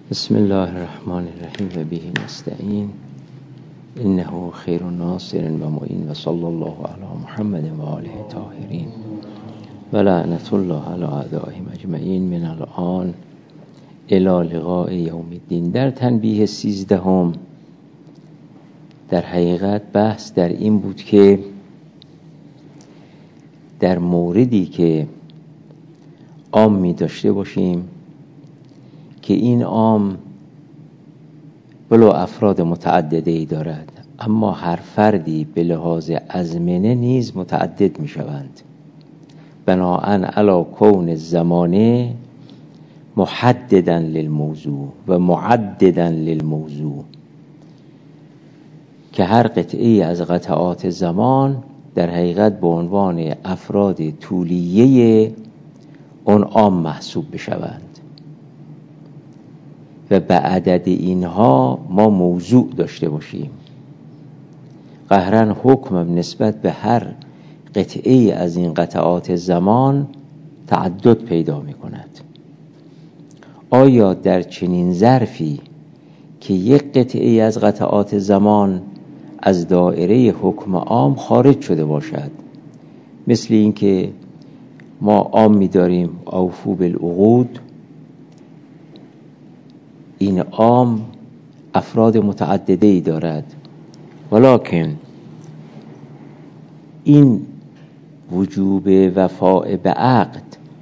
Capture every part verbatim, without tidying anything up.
بسم الله الرحمن الرحیم و به نستعین انه خیر ناصر و معین و صلی الله علی محمد و آله الطاهرین و لعنت الله علی اعدائهم اجمعین من الان الی لقاء یوم الدین. در تنبیه سیزدهم در حقیقت بحث در این بود که در موردی که عامی داشته باشیم که این عام بلو افراد متعددی دارد، اما هر فردی به لحاظ ازمنه نیز متعدد می شوند، بناءً علی کون الزمانه محدداً للموضوع و معدداً للموضوع، که هر قطعه از قطعات زمان در حقیقت به عنوان افراد طولیه اون عام محسوب بشوند و به عدد اینها ما موضوع داشته باشیم. قهرن حکم نسبت به هر قطعه از این قطعات زمان تعدد پیدا می کند. آیا در چنین ظرفی که یک قطعه از قطعات زمان از دایره حکم عام خارج شده باشد، مثل این که ما عام می داریم اوفو بالعقود، این عام افراد متعددی دارد، ولکن این وجوب وفاء به عقد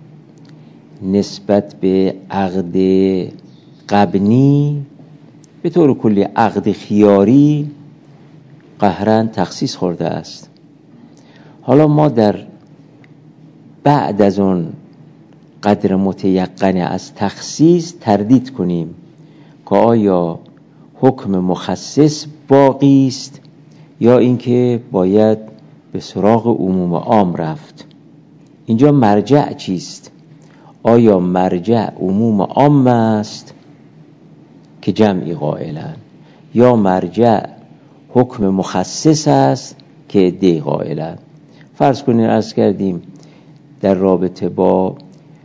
نسبت به عقد غبنی به طور کلی عقد خیاری قهرن تخصیص خورده است. حالا ما در بعد از اون قدر متیقن از تخصیص تردید کنیم که آیا حکم مخصص باقی است یا اینکه باید به سراغ عموم عام رفت. اینجا مرجع چیست؟ آیا مرجع عموم عام است که جمعی قائلند، یا مرجع حکم مخصص است که عده‌ای قائلند؟ فرض کنید عرض کردیم در رابطه با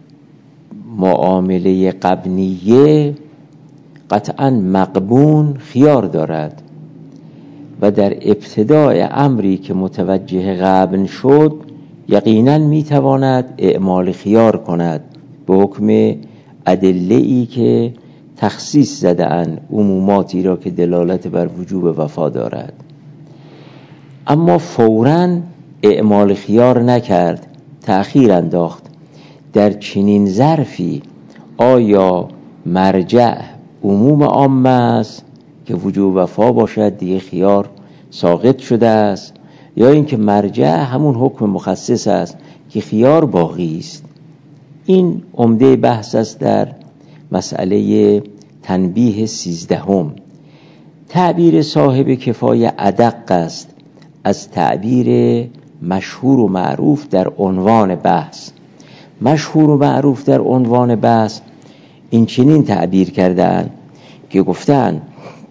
معامله غبنیه قطعاً مغبون خیار دارد و در ابتداء امری که متوجه غبن شد یقیناً میتواند اعمال خیار کند به حکم ادله‌ای که تخصیص زده‌اند، عموماتی را که دلالت بر وجوب وفا دارد، اما فوراً اعمال خیار نکرد، تأخیر انداخت. در چنین ظرفی آیا مرجع عموم عام است که وجوب وفا باشد، دیگه خیار ساقط شده است، یا اینکه مرجع همون حکم مخصص است که خیار باقی است؟ این عمده بحث است در مسئله تنبیه سیزدهم. تعبیر صاحب کفایه ادق است از تعبیر مشهور و معروف در عنوان بحث. مشهور و معروف در عنوان بحث این چنین تعبیر کردن که گفتن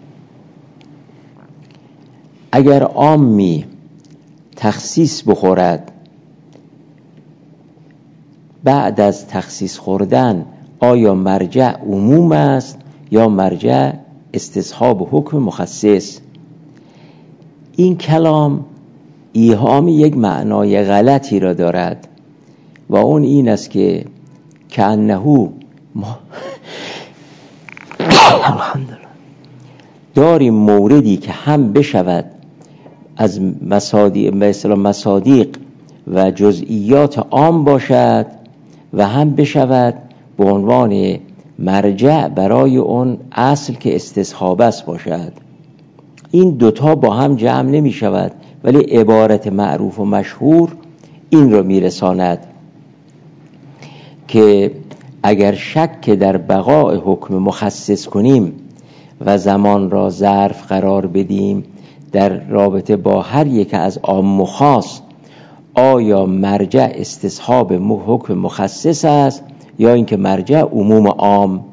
اگر عامی تخصیص بخورد، بعد از تخصیص خوردن آیا مرجع عموم است یا مرجع استصحاب حکم مخصص؟ این کلام ایهام یک معنای غلطی را دارد و اون این است که کأنه ما الحمدلله داریم موردی که هم بشود از مصادیق به اصطلاح مصادیق و جزئیات عام باشد و هم بشود به عنوان مرجع برای اون اصل که استصحاب است باشد. این دوتا با هم جمع نمی شود، ولی عبارت معروف و مشهور این را می رساند که اگر شک در بقاء حکم مخصص کنیم و زمان را ظرف قرار بدیم در رابطه با هر یک از عام و خاص، آیا مرجع استصحاب حکم مخصص است یا اینکه مرجع عموم عام؟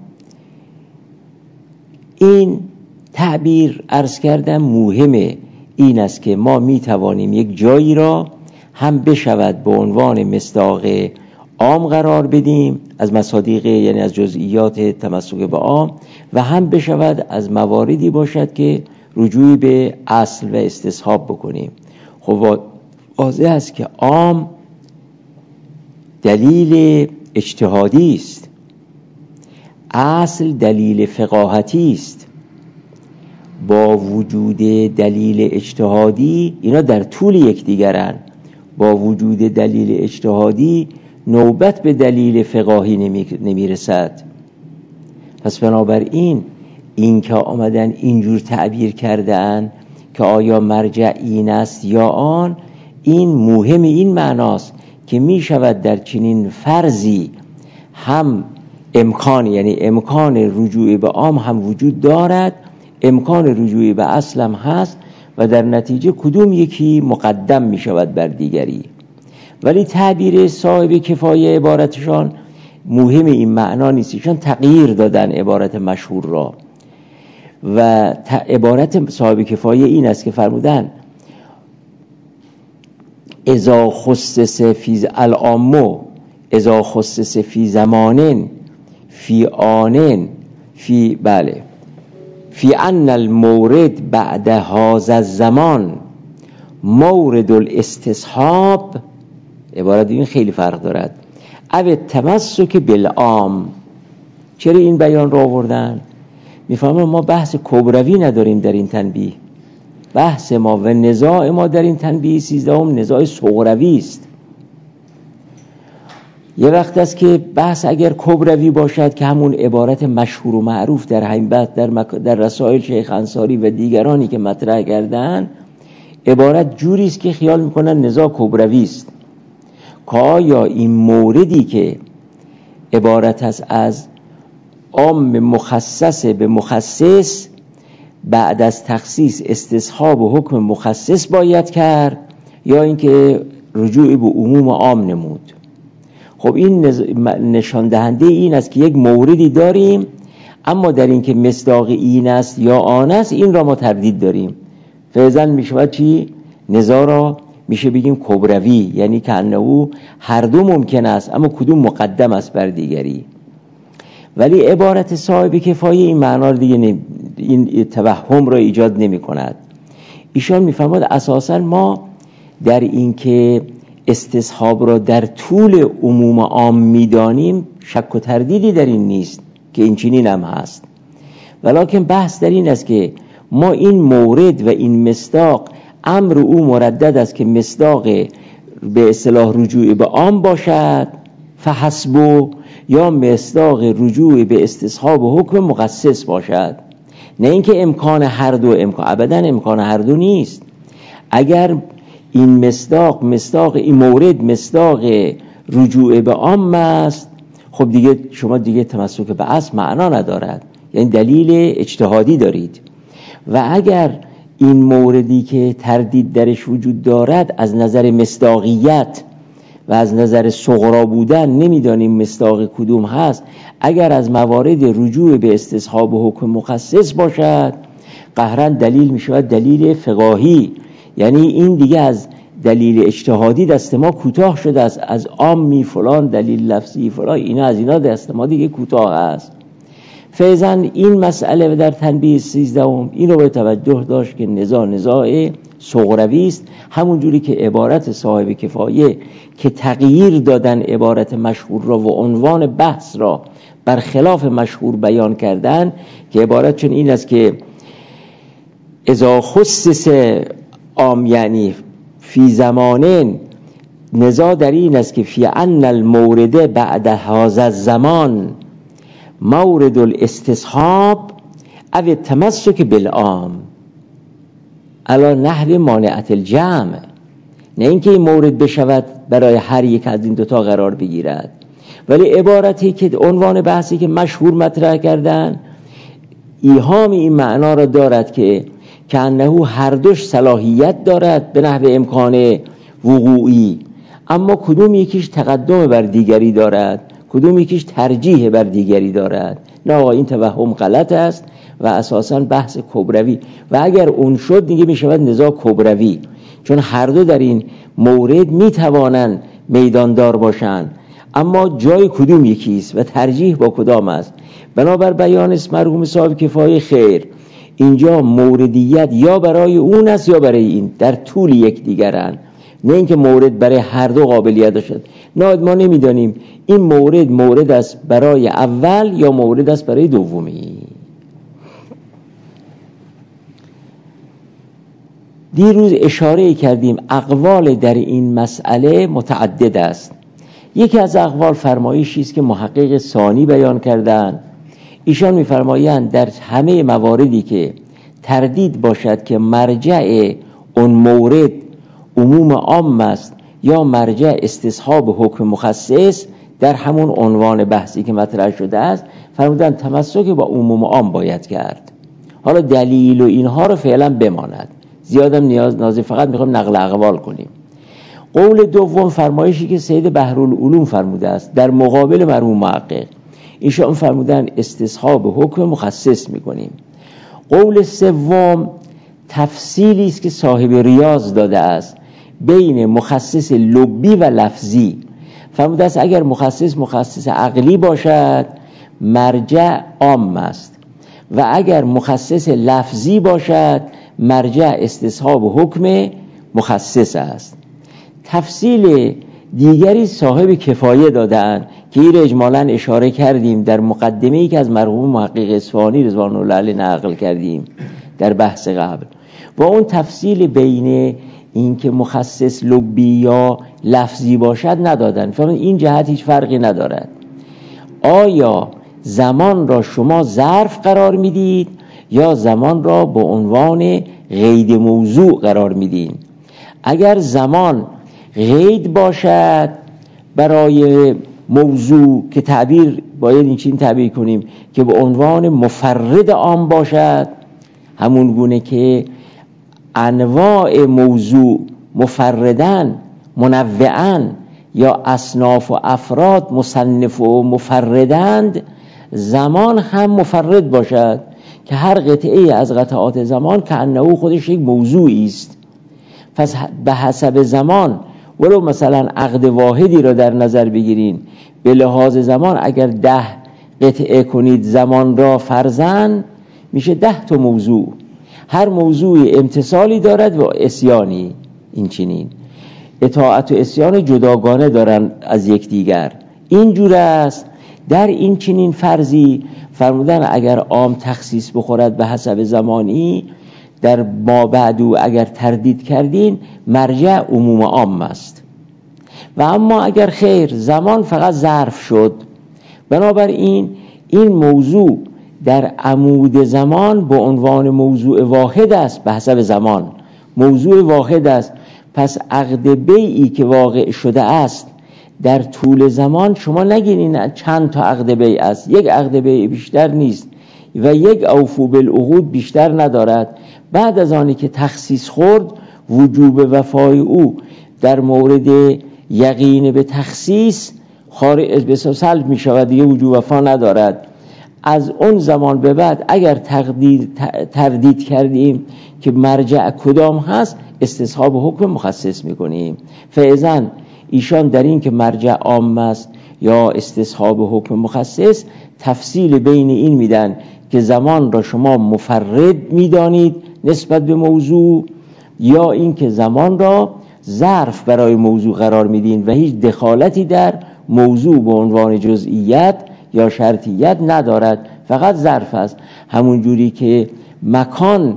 این تعبیر عرض کردم مهمه. این است که ما می توانیم یک جایی را هم بشود به عنوان مصداق عام قرار بدیم، از مصادیق یعنی از جزئیات تمسک به عام، و هم بشود از مواردی باشد که رجوعی به اصل و استصحاب بکنیم. خب واضح است که عام دلیل اجتهادی است، اصل دلیل فقاهتی است. با وجود دلیل اجتهادی اینا در طول یکدیگرن، با وجود دلیل اجتهادی نوبت به دلیل فقاهی نمی رسد. پس بنابراین این که آمدن اینجور تعبیر کردن که آیا مرجع این است یا آن، این مهم این معناست که می شود در چنین فرضی هم امکان، یعنی امکان رجوع به عام هم وجود دارد، امکان رجوع به اصل هم هست، و در نتیجه کدوم یکی مقدم می شود بر دیگری. ولی تعبیر صاحب کفایه عبارتشان مهم این معنا نیست، ایشان تغییر دادن عبارت مشهور را، و عبارت صاحب کفایه این است که فرمودن اذا خصص فی العام اذا خصص فی زمان فی آن فی بله فی ان المورد بعد هذا الزمان مورد الاستصحاب. عبارت این خیلی فرق دارد. او تمسک بالعام. چرا این بیان را آوردن؟ میفهمم ما بحث کبروی نداریم در این تنبیه. بحث ما و نزاع ما در این تنبیه سیزدهم نزاع صغروی است. یه وقت است که بحث اگر کبروی باشد که همون عبارت مشهور و معروف در همین بحث در, مک... در رسائل شیخ انصاری و دیگرانی که مطرح کردن، عبارت جوری است که خیال میکنن نزاع کبروی است، که آیا این موردی که عبارت است از عام مخصص به مخصص، بعد از تخصیص استصحاب و حکم مخصص باید کرد، یا اینکه رجوع به عموم عام نمود. خب این نشان دهنده این است که یک موردی داریم، اما در این که مصداق این است یا آن است این را ما تردید داریم. فعلا می شود چی؟ نزاع را میشه بگیم کبروی، یعنی که انه هر دو ممکن است اما کدوم مقدم است بر دیگری. ولی عبارت صاحب کفایه این معنا دیگه نمی... این توهم را ایجاد نمی کند. ایشان میفرماد اساسا ما در این که استصحاب را در طول عموم عام میدانیم، شک و تردیدی در این نیست که این چنین هم هست، ولکن بحث در این است که ما این مورد و این مصداق امر او مردد است که مصداق به اصطلاح رجوع به عام باشد فحسبو، یا مصداق رجوع به استصحاب و حکم مخصص باشد. نه اینکه امکان هر دو، امکان ابدا امکان هر دو نیست. اگر این مصداق مصداق این مورد مصداق رجوع به عام است، خب دیگه شما دیگه تمسک به اصل معنا ندارد، یعنی دلیل اجتهادی دارید. و اگر این موردی که تردید درش وجود دارد از نظر مصداقیت و از نظر صغرا بودن نمیدانیم مصداق کدوم هست، اگر از موارد رجوع به استصحاب و حکم مخصص باشد، قهرن دلیل می شود دلیل فقاهی، یعنی این دیگه از دلیل اجتهادی دست ما کوتاه شده است، از عامی فلان دلیل لفظی فلان اینا از اینا دست ما دیگه کوتاه است. فعلا این مسئله در تنبیه سیزدهم این رو به توجه داشت که نزاع نزاع صغروی است، همون جوری که عبارت صاحب کفایه که تغییر دادن عبارت مشهور را و عنوان بحث را برخلاف مشهور بیان کردن، که عبارت چون این است که اذا خصص عام یعنی فی زمانن، نزاع در این است که فی ان المورد بعد هذا الزمان مورد الاستصحاب او تمسک بالعام علی نحو مانعت الجمع. نه اینکه این مورد بشود برای هر یک از این دوتا قرار بگیرد، ولی عبارتی که عنوان بحثی که مشهور مطرح کردن ایهام این معنا را دارد که که انه هر دوش صلاحیت دارد به نحو امکان وقوعی، اما کدوم یکیش تقدم بر دیگری دارد، کدوم یکیش ترجیح بر دیگری دارد. نه آقا این توهم غلط است و اساساً بحث کبروی، و اگر اون شد دیگه می شود نزاع کبروی، چون هر دو در این مورد می توانند میداندار باشند، اما جای کدوم یکیست و ترجیح با کدام است. بنابر بیان اسم مرحوم صاحب کفایه خیر، اینجا موردیت یا برای اون است یا برای این، در طول یک دیگرن، نه اینکه مورد برای هر دو قابلیت داشت. نه ما نمیدانیم این مورد مورد است برای اول یا مورد است برای دومی. دیروز اشاره کردیم اقوال در این مسئله متعدد است. یکی از اقوال فرمایشی است که محقق ثانی بیان کردن. ایشان می‌فرمایند در همه مواردی که تردید باشد که مرجع اون مورد عموم عام است یا مرجع استصحاب حکم مخصص، در همون عنوان بحثی که مطرح شده است فرمودن تمسک با عموم عام باید کرد. حالا دلیل و اینها رو فعلا بماند، زیادم نیاز نازی، فقط میخوام نقل اقوال کنیم. قول دوم فرمایشی که سید بحرالعلوم فرموده است در مقابل مرحوم محقق، ایشان فرمودن استصحاب حکم مخصص میکنیم. قول سوم تفصیلی است که صاحب ریاض داده است بین مخصص لبی و لفظی. فرموده است اگر مخصص مخصص عقلی باشد مرجع عام است و اگر مخصص لفظی باشد مرجع استصحاب حکم مخصص است. تفصیل دیگری صاحب کفایه دادن که این اجمالاً اشاره کردیم در مقدمه‌ای که از مرحوم محقق اصفهانی رضوان الله علیه نقل کردیم در بحث قبل. با اون تفصیل بین این که مخصص لبی یا لفظی باشد ندادن. فهم این جهت هیچ فرقی ندارد. آیا زمان را شما ظرف قرار میدید یا زمان را به عنوان قید موضوع قرار میدین؟ اگر زمان قید باشد برای موضوع که تعبیر باید این چین تعبیر کنیم که به عنوان مفرد عام باشد، همون گونه که انواع موضوع مفردن منوعن یا اصناف و افراد مصنف و مفردند، زمان هم مفرد باشد که هر قطعه از قطعات زمان که انه خودش یک موضوعی است. پس به حسب زمان ولو مثلا عقد واحدی را در نظر بگیرین، به لحاظ زمان اگر ده قطعه کنید زمان را فرضاً میشه ده تا موضوع، هر موضوع امتصالی دارد و اسیانی. این چنین اطاعت و اسیان جداگانه دارن از یکدیگر. اینجور است در این چنین فرضی فرمودن اگر عام تخصیص بخورد به حسب زمانی، در ما بعدو اگر تردید کردین مرجع عموم عام است. و اما اگر خیر زمان فقط ظرف شد، بنابراین این موضوع در عمود زمان به عنوان موضوع واحد است، به حسب زمان موضوع واحد است. پس عقد بیعی که واقع شده است در طول زمان شما نگیرین چند تا عقد بیع است، یک عقد بیع بیشتر نیست و یک اوفو بالعقود بیشتر ندارد. بعد از آنی که تخصیص خورد وجوب وفای او در مورد یقین به تخصیص خارج به سلب می شود، دیگه وجوب وفا ندارد. از اون زمان به بعد اگر تردید, تردید کردیم که مرجع کدام هست، استصحاب حکم مخصص می کنیم. فاذا ایشان در این که مرجع عام است یا استصحاب حکم مخصص تفصیل بین این میدن که زمان را شما مفرد میدانید نسبت به موضوع یا این که زمان را ظرف برای موضوع قرار میدین و هیچ دخالتی در موضوع به عنوان جزئیت یا شرطیت ندارد، فقط ظرف است. همون جوری که مکان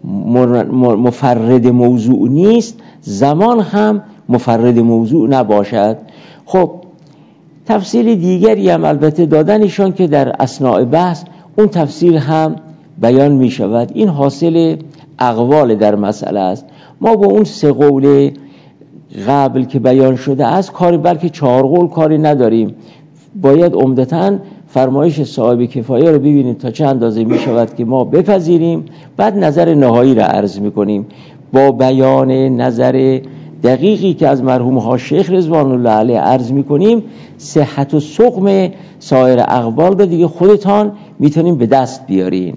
مفرد موضوع نیست، زمان هم مفرد موضوع نباشد. خب تفصیل دیگری هم البته دادنشان که در اثناء بحث اون تفصیل هم بیان می شود. این حاصل اقوال در مسئله است. ما با اون سه قول قبل که بیان شده است کاری، بلکه چهار قول کاری نداریم. باید عمدتاً فرمایش صاحب کفایه رو ببینیم تا چه اندازه می شود که ما بپذیریم، بعد نظر نهایی را عرض می کنیم با بیان نظر دقیقی که از مرحوم ها شیخ رضوان الله علیه عرض می کنیم. صحت و سقم سایر اقوال رو دیگه خودتان میتونیم به دست بیارین.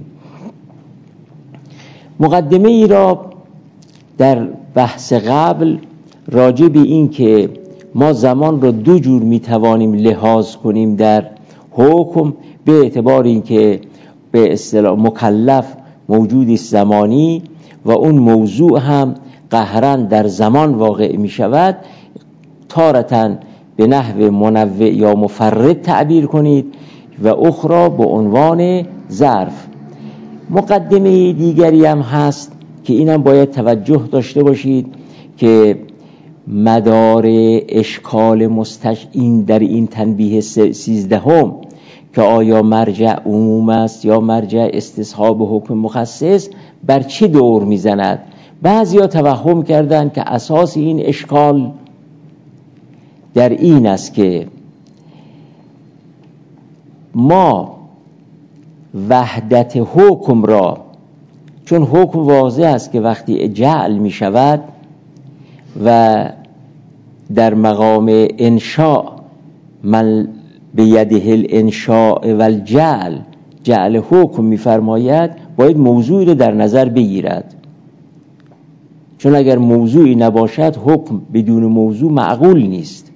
مقدمه ای را در بحث قبل راجع به این که ما زمان رو دو جور میتوانیم لحاظ کنیم در حکم، به اعتبار اینکه به اصطلاح مکلف موجودی زمانی و اون موضوع هم قهرن در زمان واقع می شود. تارةً به نحو منوع یا مفرد تعبیر کنید و اخرى به عنوان ظرف. مقدمه دیگری هم هست که اینم باید توجه داشته باشید که مدار اشکال مستش این در این تنبیه سیزدهم که آیا مرجع عموم است یا مرجع استصحاب حکم مخصص بر چی دور میزند. بعضیا توهم کردند که اساس این اشکال در این است که ما وحدت حکم را، چون حکم واضح است که وقتی جعل می شود و در مقام انشاء من بیده الانشاء و الجعل جعل حکم می فرماید، باید موضوعی رو در نظر بگیرد، چون اگر موضوعی نباشد حکم بدون موضوع معقول نیست.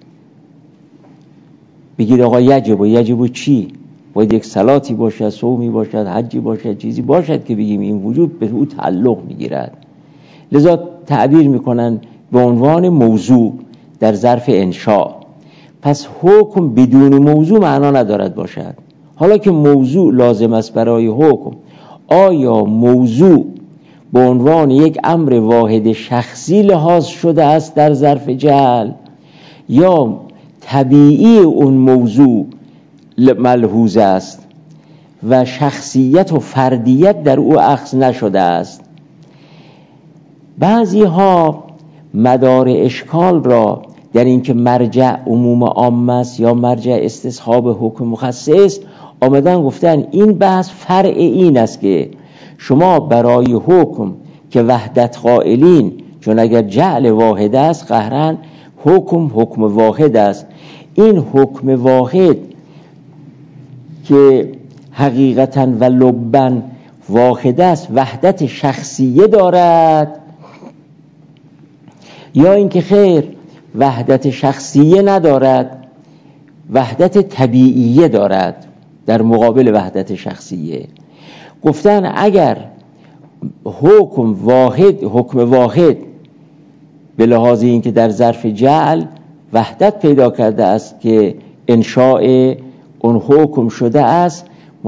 بگید آقا یجب و یجب و چی؟ باید یک صلاتی باشد، صومی باشد، حجی باشد، چیزی باشد که بگیم این وجود به او تعلق میگیرد. لذا تعبیر میکنن به عنوان موضوع در ظرف انشاء. پس حکم بدون موضوع معنا ندارد باشد. حالا که موضوع لازم است برای حکم، آیا موضوع به عنوان یک امر واحد شخصی لحاظ شده است در ظرف جعل یا طبیعی اون موضوع ملحوظ است و شخصیت و فردیت در او اخذ نشده است؟ بعضی ها مدار اشکال را در اینکه مرجع عموم عام است یا مرجع استصحاب حکم مخصص آمدن گفتن این بحث فرع این است که شما برای حکم که وحدت قائلین، چون اگر جعل واحد است قهرن حکم حکم واحد است، این حکم واحد که حقیقتاً و لباً واحد است وحدت شخصیه دارد یا اینکه خیر وحدت شخصیه ندارد، وحدت طبیعیه دارد در مقابل وحدت شخصیه. گفتن اگر حکم واحد حکم واحد به لحاظ اینکه در ظرف جعل وحدت پیدا کرده است که انشاء اون حکم شده است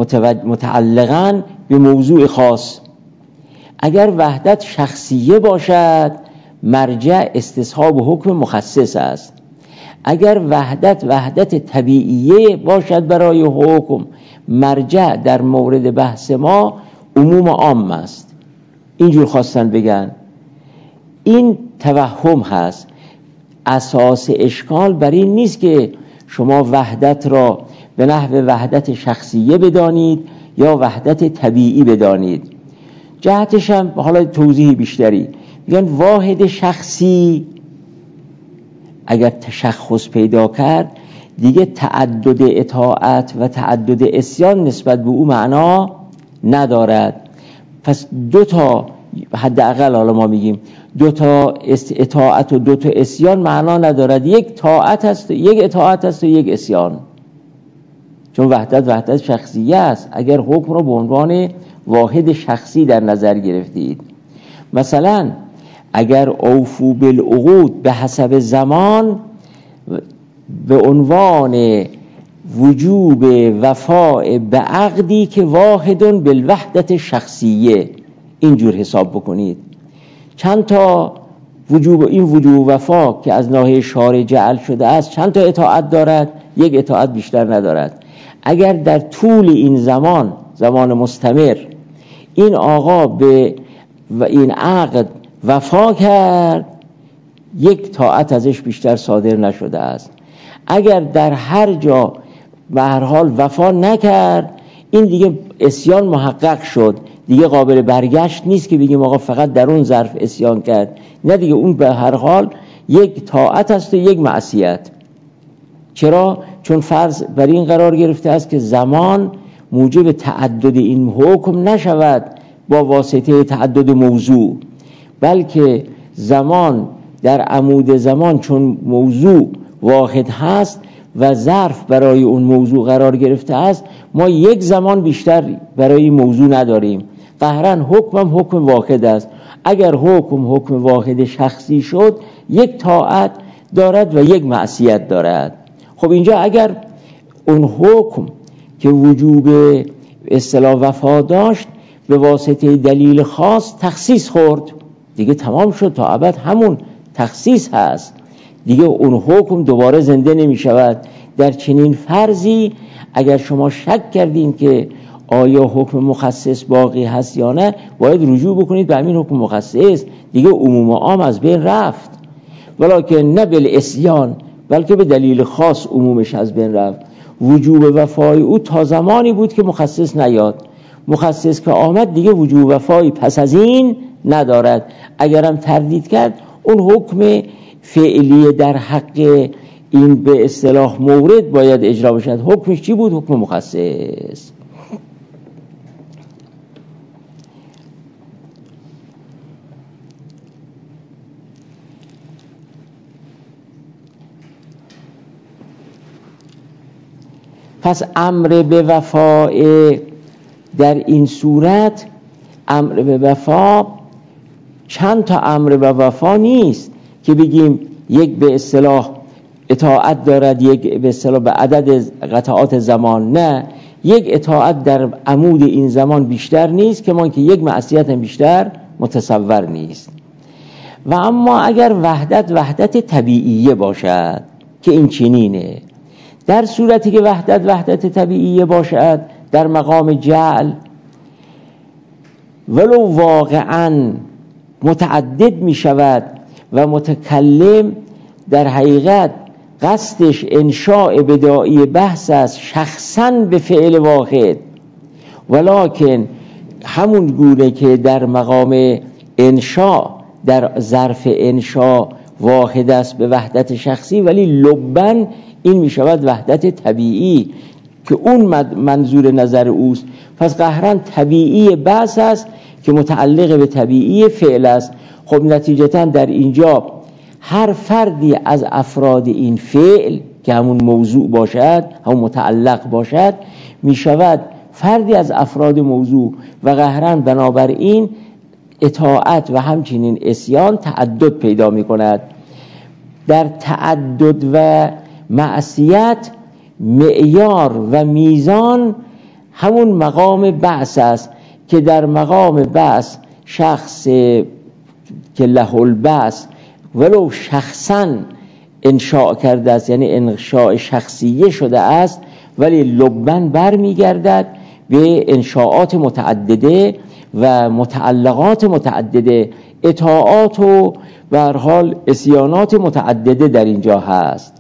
متعلقاً به موضوع خاص، اگر وحدت شخصیه باشد مرجع استصحاب حکم مخصص است، اگر وحدت وحدت طبیعیه باشد برای حکم مرجع در مورد بحث ما عموم عام است. اینجور خواستن بگن. این توهم هست. اساس اشکال بر این نیست که شما وحدت را به نحو وحدت شخصیه بدانید یا وحدت طبیعی بدانید. جهتش هم حالا توضیح بیشتری میگن واحد شخصی اگر تشخص پیدا کرد دیگه تعدد اطاعت و تعدد عصیان نسبت به او معنا ندارد. پس دو تا حداقل حالا ما میگیم دو تا اطاعت و دو تا عصیان معنا ندارد، یک طاعت است، یک اطاعت است و یک عصیان، چون وحدت وحدت شخصیه است. اگر حکم رو به عنوان واحد شخصی در نظر گرفتید، مثلا اگر اوفو بالعقود به حسب زمان به عنوان وجوب وفاء به عقدی که واحدون بالوحدت شخصیه اینجور حساب بکنید، چند تا وجوب این وجوب وفا که از ناحیه شارع جعل شده است چند تا اطاعت دارد؟ یک اطاعت بیشتر ندارد. اگر در طول این زمان زمان مستمر این آقا به و این عقد وفا کرد یک طاعت ازش بیشتر صادر نشده است. اگر در هر جا به هر حال وفا نکرد این دیگه عصیان محقق شد، دیگه قابل برگشت نیست که بگیم آقا فقط در اون ظرف عصیان کرد، نه دیگه اون به هر حال یک طاعت است و یک معصیت. چرا؟ چون فرض بر این قرار گرفته است که زمان موجب تعدد این حکم نشود با واسطه تعدد موضوع، بلکه زمان در عمود زمان چون موضوع واحد هست و ظرف برای اون موضوع قرار گرفته است، ما یک زمان بیشتر برای موضوع نداریم. قهرن حکم هم حکم واحد است. اگر حکم حکم واحد شخصی شد، یک طاعت دارد و یک معصیت دارد. خب اینجا اگر اون حکم که وجوب اصطلاح وفا داشت به واسطه دلیل خاص تخصیص خورد، دیگه تمام شد، تا ابد همون تخصیص هست، دیگه اون حکم دوباره زنده نمی شود. در چنین فرضی اگر شما شک کردین که آیا حکم مخصص باقی هست یا نه، باید رجوع بکنید به همین حکم مخصص، دیگه عموم و عام از بین رفت. ولکن نه بالعصیان، بلکه به دلیل خاص عمومش از بین رفت. وجوب وفای او تا زمانی بود که مخصص نیاد، مخصص که آمد دیگه وجوب وفای پس از این ندارد. اگرم تردید کرد، اون حکم فعلی در حق این به اصطلاح مورد باید اجرا بشد. حکمش چی بود؟ حکم مخصص. پس امر به وفای در این صورت، امر به وفا چند تا امر به وفا نیست که بگیم یک به اصطلاح اطاعت دارد، یک به اصطلاح به عدد قطعات زمان. نه، یک اطاعت در عمود این زمان بیشتر نیست که ما که یک معصیت هم بیشتر متصور نیست. و اما اگر وحدت وحدت طبیعیه باشد که این چنینه، در صورتی که وحدت وحدت طبیعیه باشد در مقام جعل، ولو واقعاً متعدد می شود و متکلم در حقیقت قصدش انشاء بدائی بحث است شخصاً به فعل واحد، ولکن همون گونه که در مقام انشاء در ظرف انشاء واحد است به وحدت شخصی، ولی لبن این می شود وحدت طبیعی که اون منظور نظر اوست. پس قهرن طبیعی بحث است که متعلق به طبیعی فعل است. خب نتیجتا در اینجا هر فردی از افراد این فعل که همون موضوع باشد، همون متعلق باشد، می شود فردی از افراد موضوع و قهرن بنابراین اطاعت و همچنین عصیان تعدد پیدا می کند. در تعدد و معصیت معیار و میزان همون مقام بعث است که در مقام بعث شخص که له البعث ولو شخصا انشاء کرده است، یعنی انشاء شخصیه شده است، ولی لبن بر می گردد به انشاءات متعدده و متعلقات متعدده، اطاعات و به هر حال عصیانات متعدده در اینجا هست.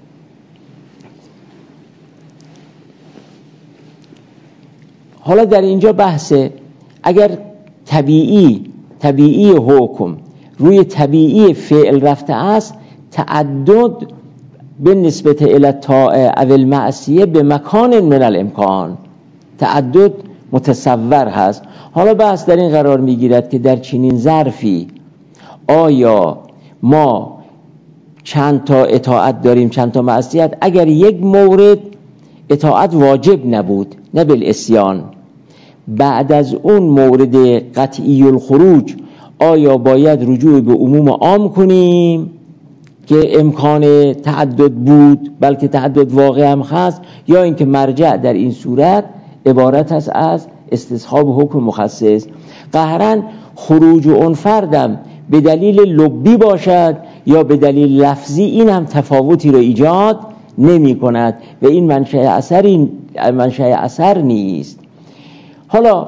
حالا در اینجا بحثه اگر طبیعی طبیعی حکم روی طبیعی فعل رفته است، تعدد به نسبت الی الطاعه او المعصیه به مکان من الامکان، تعدد متصور هست. حالا بحث در این قرار میگیرد که در چنین ظرفی آیا ما چند تا اطاعت داریم چند تا معصیت؟ اگر یک مورد اطاعت واجب نبود، نه بالعصیان، بعد از اون مورد قطعی الخروج آیا باید رجوع به عموم عام کنیم که امکان تعدد بود بلکه تعدد واقع هم هست، یا اینکه مرجع در این صورت عبارت است از استصحاب حکم مخصص؟ قهرن خروج اون فردم به دلیل لبی باشد یا به دلیل لفظی، این هم تفاوتی رو ایجاد نمی کند و این منشأ اثر منشأ اثر نیست. حالا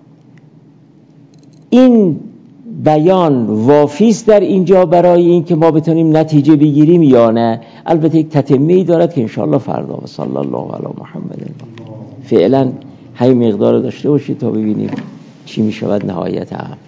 این بیان وافیست در اینجا برای این که ما بتونیم نتیجه بگیریم یا نه؟ البته یک تتمه‌ای دارد که انشاءالله فردا. و صلی الله علی محمد. فعلا همین مقدار داشته باشید تا ببینیم چی می شود نهایت هم.